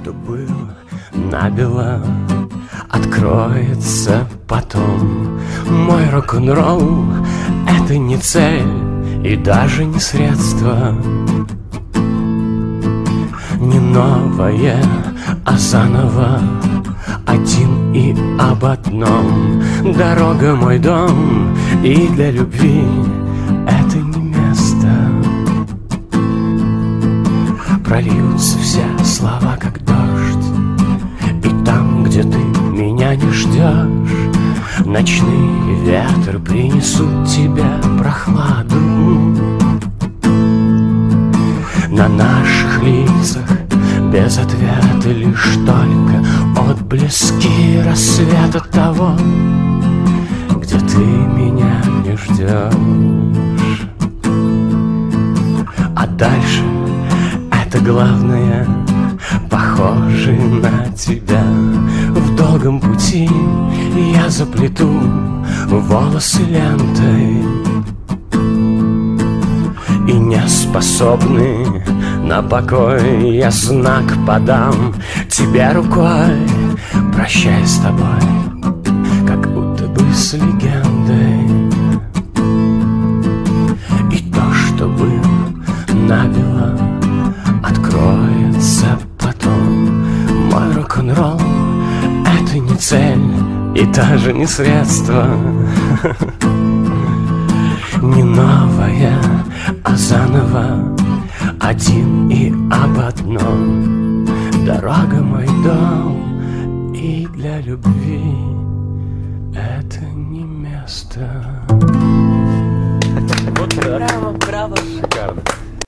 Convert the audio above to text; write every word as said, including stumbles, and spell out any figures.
что было набело, откроется потом. Мой рок-н-ролл — это не цель и даже не средство, не новое, а заново, один и об одном. Дорога — мой дом, и для любви это не место. Прольются все слова, как дождь, и там, где ты меня не ждешь, ночные ветры принесут тебе прохладу. На наших лицах без ответа лишь только отблески рассвета того, где ты меня не ждешь. А дальше это главное, похоже на тебя. В долгом пути я заплету волосы лентой, и не способный на покой я знак подам тебе рукой, прощай с тобой, как будто бы с легендой. И то, что было набело, откроется потом. Мой рок-н-ролл — это не цель и даже не средство, не новое, а заново, один и об одном. Дорога — мой дом, и для любви это не место. Браво, браво. Шикарно.